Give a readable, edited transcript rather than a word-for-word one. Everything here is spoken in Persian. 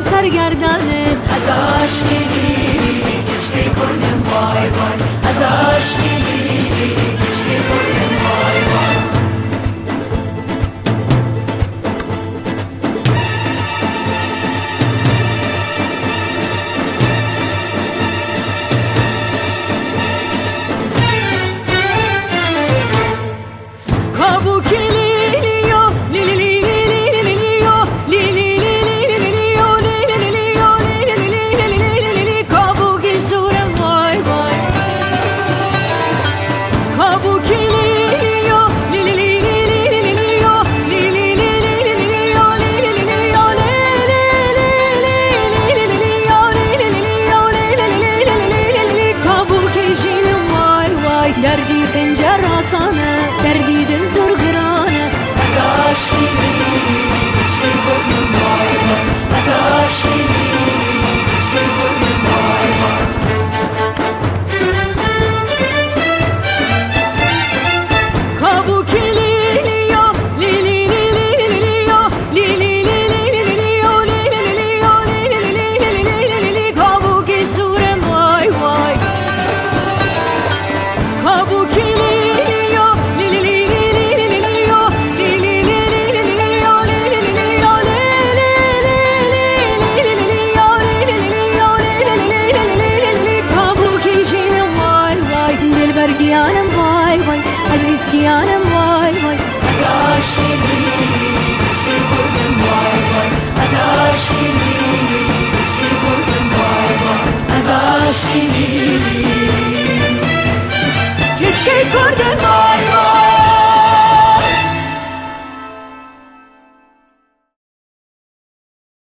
دلم سرگردانه از عشقی کشکی کردم وای وای از عشقی کشکی کردم وای وای دردی خنجر آسانه دردی دل زور گرانه از عشقی کشکی کردم وای وای از عشقی کشکی کردم وای وای گیانم وای وای عزیز گیانم وای وای از عشقی کشکی کردم وای وای از عشقی کشکی کردم وای وای از عشقی